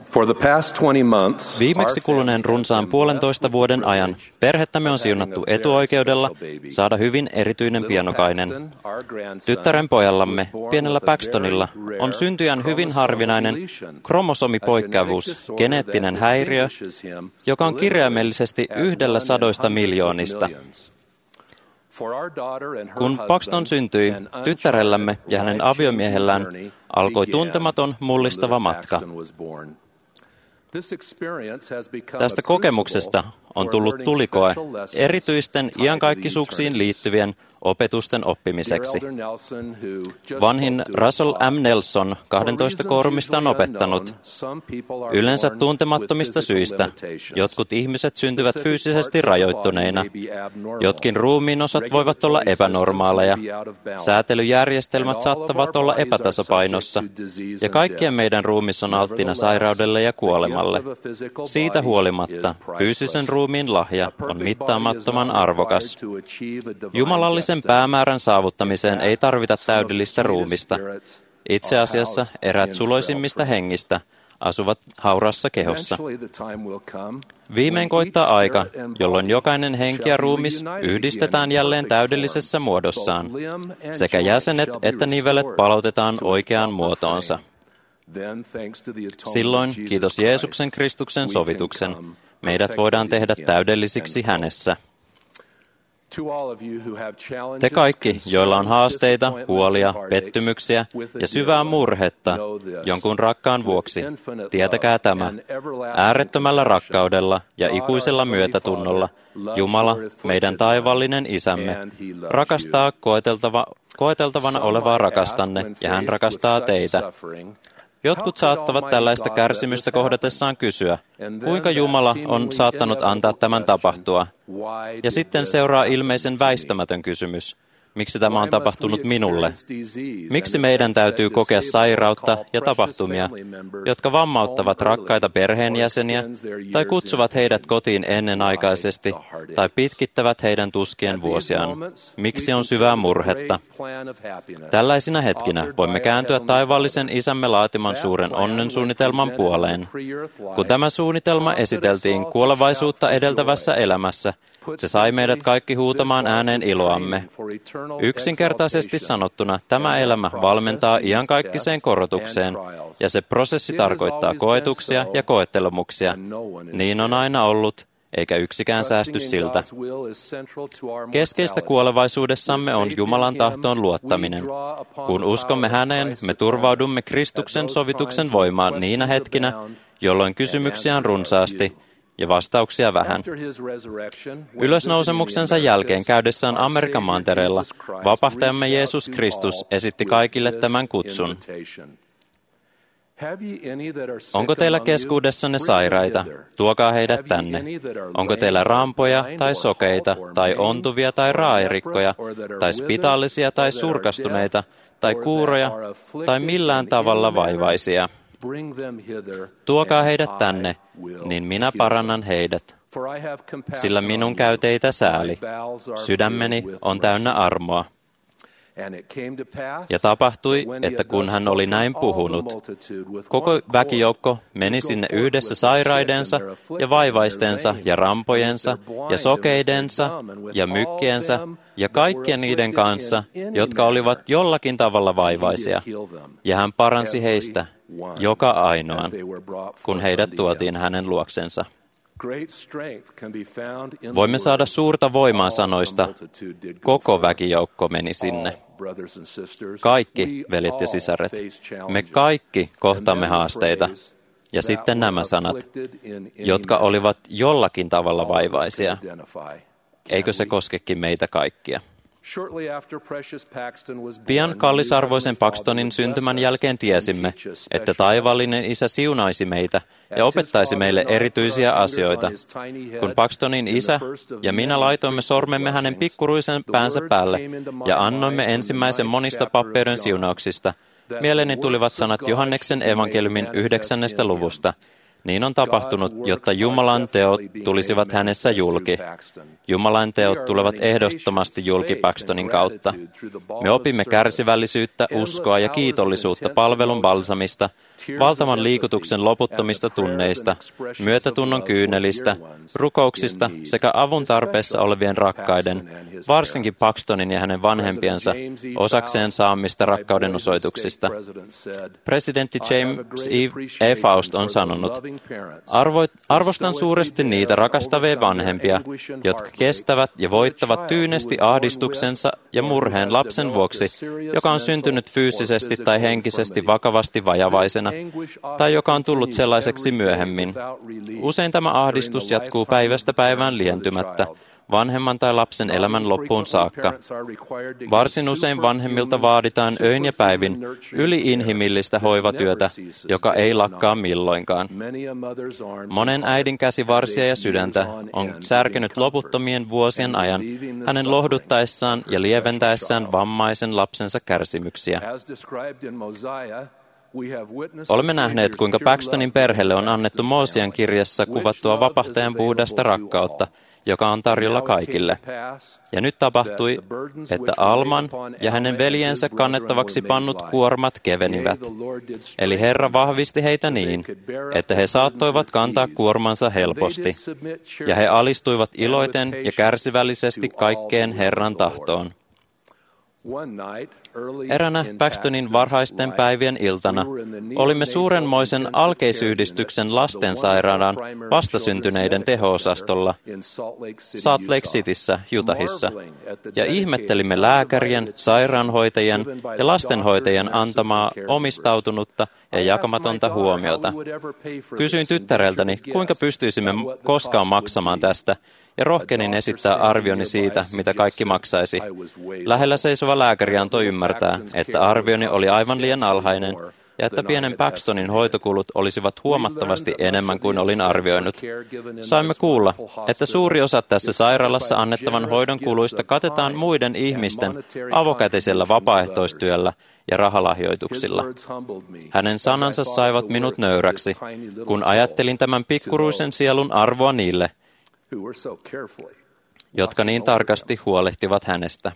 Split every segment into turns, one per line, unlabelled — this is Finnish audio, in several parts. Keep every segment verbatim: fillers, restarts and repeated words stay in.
Viimeksi kuluneen runsaan puolentoista vuoden ajan perhettämme on siunattu etuoikeudella saada hyvin erityinen pienokainen. Tyttären pojallamme, pienellä Paxtonilla, on syntyjän hyvin harvinainen kromosomipoikkeavuus, geneettinen häiriö, joka on kirjaimellisesti yhdellä sadoista miljoonista. Kun Paxton syntyi, tyttärellämme ja hänen aviomiehellään alkoi tuntematon mullistava matka. Tästä kokemuksesta on tullut tulikoe erityisten iankaikkisuuksiin liittyvien opetusten oppimiseksi. Vanhin Russell M. Nelson kaksitoista koorumista on opettanut, yleensä tuntemattomista syistä jotkut ihmiset syntyvät fyysisesti rajoittuneina, jotkin ruumiin osat voivat olla epänormaaleja, säätelyjärjestelmät saattavat olla epätasapainossa, ja kaikkien meidän ruumis on alttiina sairaudelle ja kuolemalle. Siitä huolimatta fyysisen ruumiin lahja on mittaamattoman arvokas. Jumalallisen päämäärän saavuttamiseen ei tarvita täydellistä ruumista. Itse asiassa eräät suloisimmista hengistä asuvat hauraassa kehossa. Viimein koittaa aika, jolloin jokainen henki ja ruumis yhdistetään jälleen täydellisessä muodossaan. Sekä jäsenet että nivelet palautetaan oikeaan muotoonsa. Silloin, kiitos Jeesuksen Kristuksen sovituksen, meidät voidaan tehdä täydellisiksi hänessä. Te kaikki, joilla on haasteita, huolia, pettymyksiä ja syvää murhetta jonkun rakkaan vuoksi, tietäkää tämä. Äärettömällä rakkaudella ja ikuisella myötätunnolla Jumala, meidän taivallinen Isämme, rakastaa koeteltava, koeteltavana olevaa rakastanne ja hän rakastaa teitä. Jotkut saattavat tällaista kärsimystä kohdatessaan kysyä, kuinka Jumala on saattanut antaa tämän tapahtua. Ja sitten seuraa ilmeisen väistämätön kysymys, miksi tämä on tapahtunut minulle? Miksi meidän täytyy kokea sairautta ja tapahtumia, jotka vammauttavat rakkaita perheenjäseniä, tai kutsuvat heidät kotiin ennenaikaisesti, tai pitkittävät heidän tuskien vuosiaan? Miksi on syvää murhetta? Tällaisina hetkinä voimme kääntyä taivaallisen Isämme laatiman suuren onnen suunnitelman puoleen. Kun tämä suunnitelma esiteltiin kuolevaisuutta edeltävässä elämässä, se sai meidät kaikki huutamaan ääneen iloamme. Yksinkertaisesti sanottuna tämä elämä valmentaa iankaikkiseen korotukseen, ja se prosessi tarkoittaa koetuksia ja koettelemuksia. Niin on aina ollut, eikä yksikään säästy siltä. Keskeistä kuolevaisuudessamme on Jumalan tahtoon luottaminen. Kun uskomme häneen, me turvaudumme Kristuksen sovituksen voimaan niinä hetkinä, jolloin kysymyksiä on runsaasti, ja vastauksia vähän. Ylösnousemuksensa jälkeen käydessään Amerikan mantereella vapahtajamme Jeesus Kristus esitti kaikille tämän kutsun. Onko teillä keskuudessanne sairaita? Tuokaa heidät tänne. Onko teillä rampoja tai sokeita tai ontuvia tai raaerikkoja tai spitaalisia tai surkastuneita tai kuuroja tai millään tavalla vaivaisia? Tuokaa heidät tänne, niin minä parannan heidät, sillä minun käy teitä sääli. Sydämeni on täynnä armoa. Ja tapahtui, että kun hän oli näin puhunut, koko väkijoukko meni sinne yhdessä sairaidensa ja vaivaistensa ja rampojensa ja sokeidensa ja mykkiensä ja kaikkien niiden kanssa, jotka olivat jollakin tavalla vaivaisia. Ja hän paransi heistä joka ainoan, kun heidät tuotiin hänen luoksensa. Voimme saada suurta voimaa sanoista, koko väkijoukko meni sinne. Kaikki, veljet ja sisaret, me kaikki kohtamme haasteita. Ja sitten nämä sanat, jotka olivat jollakin tavalla vaivaisia. Eikö se koskekin meitä kaikkia? Pian kallisarvoisen Paxtonin syntymän jälkeen tiesimme, että taivaallinen Isä siunaisi meitä ja opettaisi meille erityisiä asioita. Kun Paxtonin isä ja minä laitoimme sormemme hänen pikkuruisen päänsä päälle ja annoimme ensimmäisen monista pappeuden siunauksista, mieleeni tulivat sanat Johanneksen evankeliumin yhdeksännestä luvusta. Niin on tapahtunut, jotta Jumalan teot tulisivat hänessä julki. Jumalan teot tulevat ehdottomasti julki Paxtonin kautta. Me opimme kärsivällisyyttä, uskoa ja kiitollisuutta palvelun balsamista, valtavan liikutuksen loputtomista tunneista, myötätunnon kyynelistä, rukouksista sekä avun tarpeessa olevien rakkaiden, varsinkin Paxtonin ja hänen vanhempiensa, osakseen saamista rakkauden osoituksista. Presidentti James E. Faust on sanonut, Arvo, arvostan suuresti niitä rakastavia vanhempia, jotka kestävät ja voittavat tyynesti ahdistuksensa ja murheen lapsen vuoksi, joka on syntynyt fyysisesti tai henkisesti vakavasti vajavaisena, tai joka on tullut sellaiseksi myöhemmin. Usein tämä ahdistus jatkuu päivästä päivään lientymättä, vanhemman tai lapsen elämän loppuun saakka. Varsin usein vanhemmilta vaaditaan öin ja päivin yli-inhimillistä hoivatyötä, joka ei lakkaa milloinkaan. Monen äidin käsivarsia ja sydäntä on särkenyt loputtomien vuosien ajan hänen lohduttaessaan ja lieventäessään vammaisen lapsensa kärsimyksiä. Olemme nähneet, kuinka Paxtonin perheelle on annettu Moosian kirjassa kuvattua vapahtajan puhdasta rakkautta, joka on tarjolla kaikille. Ja nyt tapahtui, että Alman ja hänen veljensä kannettavaksi pannut kuormat kevenivät. Eli Herra vahvisti heitä niin, että he saattoivat kantaa kuormansa helposti, ja he alistuivat iloiten ja kärsivällisesti kaikkeen Herran tahtoon. Eränä Paxtonin varhaisten päivien iltana olimme suurenmoisen alkeisyhdistyksen lastensairaalan vastasyntyneiden teho-osastolla Salt Lake Cityssä, Utahissa, ja ihmettelimme lääkärien, sairaanhoitajien ja lastenhoitajien antamaa omistautunutta ja jakamatonta huomiota. Kysyin tyttäreltäni, kuinka pystyisimme koskaan maksamaan tästä, ja rohkenin esittää arvioni siitä, mitä kaikki maksaisi. Lähellä seisova lääkäri antoi ymmärtää, että arvioni oli aivan liian alhainen ja että pienen Paxtonin hoitokulut olisivat huomattavasti enemmän kuin olin arvioinut. Saimme kuulla, että suuri osa tässä sairaalassa annettavan hoidon kuluista katetaan muiden ihmisten avokätisellä vapaaehtoistyöllä ja rahalahjoituksilla. Hänen sanansa saivat minut nöyräksi, kun ajattelin tämän pikkuruisen sielun arvoa niille, jotka niin tarkasti huolehtivat hänestä.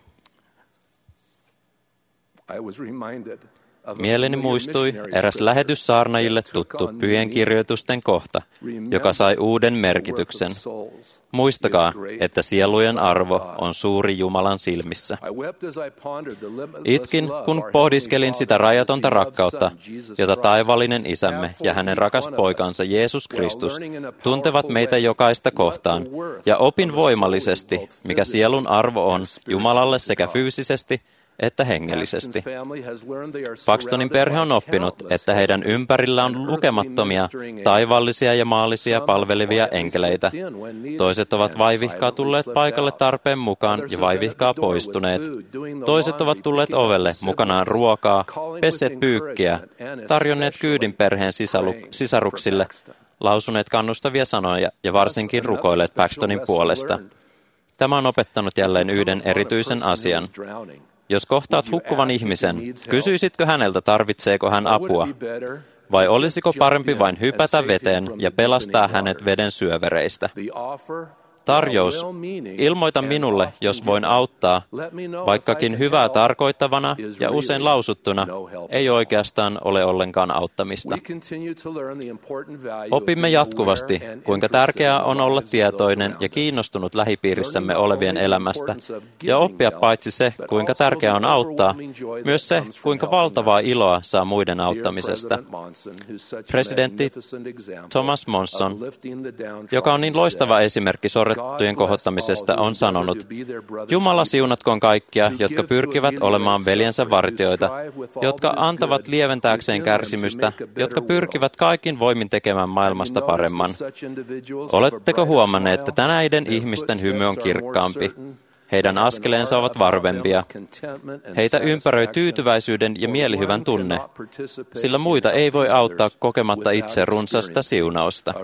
Mieleeni muistui eräs lähetyssaarnaajille tuttu pyhien kirjoitusten kohta, joka sai uuden merkityksen. Muistakaa, että sielujen arvo on suuri Jumalan silmissä. Itkin, kun pohdiskelin sitä rajatonta rakkautta, jota taivaallinen Isämme ja hänen rakas poikansa Jeesus Kristus tuntevat meitä jokaista kohtaan, ja opin voimallisesti, mikä sielun arvo on Jumalalle sekä fyysisesti että hengellisesti. Paxtonin perhe on oppinut, että heidän ympärillä on lukemattomia taivaallisia ja maallisia palvelevia enkeleitä. Toiset ovat vaivihkaa tulleet paikalle tarpeen mukaan ja vaivihkaa poistuneet. Toiset ovat tulleet ovelle mukanaan ruokaa, pesseet pyykkiä, tarjonneet kyydin perheen sisalu- sisaruksille, lausuneet kannustavia sanoja ja varsinkin rukoilleet Paxtonin puolesta. Tämä on opettanut jälleen yhden erityisen asian. Jos kohtaat hukkuvan ihmisen, kysyisitkö häneltä, tarvitseeko hän apua? Vai olisiko parempi vain hypätä veteen ja pelastaa hänet veden syövereistä? Tarjous, ilmoita minulle, jos voin auttaa, vaikkakin hyvää tarkoittavana ja usein lausuttuna, ei oikeastaan ole ollenkaan auttamista. Opimme jatkuvasti, kuinka tärkeää on olla tietoinen ja kiinnostunut lähipiirissämme olevien elämästä, ja oppia paitsi se, kuinka tärkeää on auttaa, myös se, kuinka valtavaa iloa saa muiden auttamisesta. Presidentti Thomas Monson, joka on niin loistava esimerkki sorrettujen kohottamisesta, on sanonut, Jumala siunatkoon kaikkia, jotka pyrkivät olemaan veljensä vartioita, jotka antavat lieventääkseen kärsimystä, jotka pyrkivät kaikin voimin tekemään maailmasta paremman. Oletteko huomanneet, että näiden ihmisten hymy on kirkkaampi? Heidän askeleensa ovat varvempia. Heitä ympäröi tyytyväisyyden ja mielihyvän tunne, sillä muita ei voi auttaa kokematta itse runsasta siunausta.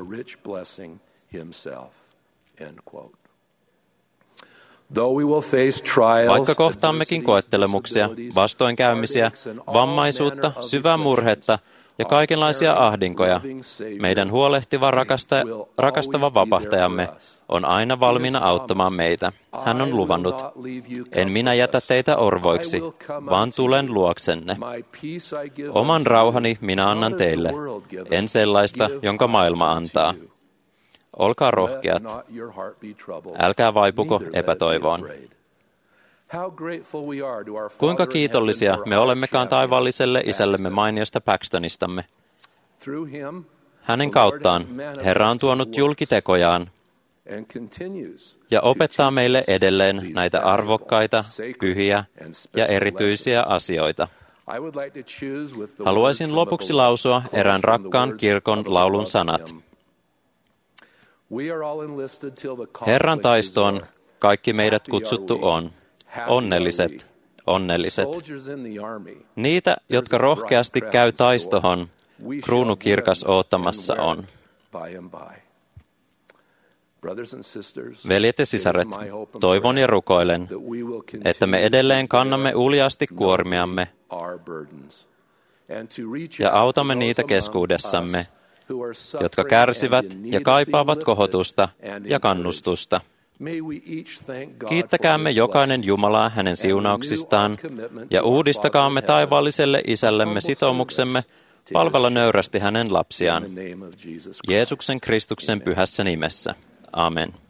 Vaikka kohtaammekin koettelemuksia, vastoinkäymisiä, vammaisuutta, syvää murhetta, ja kaikenlaisia ahdinkoja, meidän huolehtiva rakasta, rakastava vapahtajamme on aina valmiina auttamaan meitä. Hän on luvannut, en minä jätä teitä orvoiksi, vaan tulen luoksenne. Oman rauhani minä annan teille, en sellaista, jonka maailma antaa. Olkaa rohkeat, älkää vaipuko epätoivoon. Kuinka kiitollisia me olemmekaan taivaalliselle isällemme mainiosta Paxtonistamme. Hänen kauttaan Herra on tuonut julkitekojaan ja opettaa meille edelleen näitä arvokkaita, pyhiä ja erityisiä asioita. Haluaisin lopuksi lausua erään rakkaan kirkon laulun sanat. Herran taistoon kaikki meidät kutsuttu on. Onnelliset, onnelliset. Niitä, jotka rohkeasti käy taistohon, kruunu kirkas oottamassa on. Veljet ja sisaret, toivon ja rukoilen, että me edelleen kannamme uljaasti kuormiamme ja autamme niitä keskuudessamme, jotka kärsivät ja kaipaavat kohotusta ja kannustusta. Kiittäkäämme jokainen Jumalaa hänen siunauksistaan ja uudistakaamme taivaalliselle isällemme sitoumuksemme palvella nöyrästi hänen lapsiaan. Jeesuksen Kristuksen pyhässä nimessä. Amen.